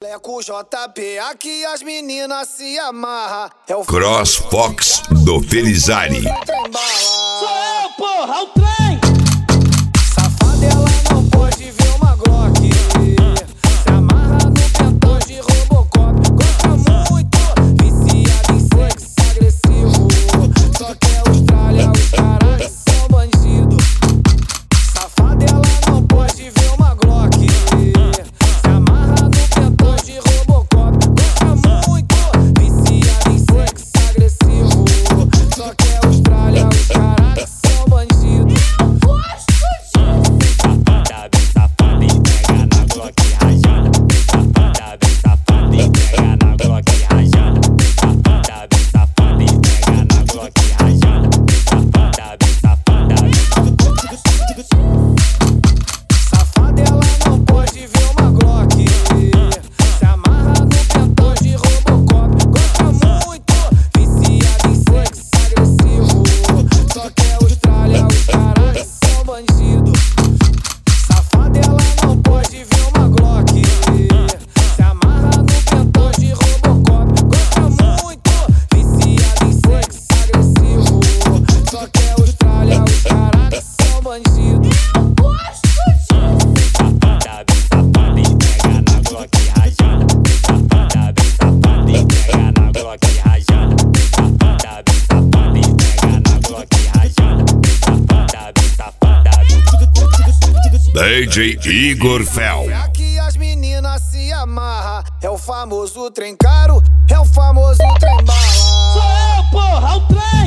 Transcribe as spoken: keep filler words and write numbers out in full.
É com o J P aqui as meninas se amarram. É o Cross Fox do Felizari. Sou eu, porra, o trem! Safada, ela não pode ver uma Glock. Se amarra no pentão de Robocop. Gosta muito, viciada em sexo agressivo. Só quer Austrália, os caras são bandido. Safada, ela não pode ver uma Glock. Se amarra no pentão de Robocop. Gosta muito, viciada em sexo agressivo. Só quer Austrália, os caras são bandido. Safada, bem safada, entrega na Glock rajada. Safada, bem safada, entrega na Glock rajada. Safada, bem safada, entrega na Glock rajada. Safada, bem safada. Safada, ela não pode ver uma Glock. Se amarra no pentão de Robocop. Gosta muito, viciada em sexo agressivo. Só quer Austrália, os caras são bandido. Safada, ela não pode ver uma Glock. Se amarra no pentão de Robocop. Gosta muito, viciada em sexo agressivo. Só quer Austrália, os caras são bandido. Safada, bem safada, entrega na Glock rajada. Safada, bem safada, entrega na Glock rajada. Safada, bem safada, entrega na Glock rajada. Safada, bem safada. D J Igor Fel. Aqui as meninas se amarram. É o famoso trem caro, é o famoso trem bala. Sou eu, porra, o trem!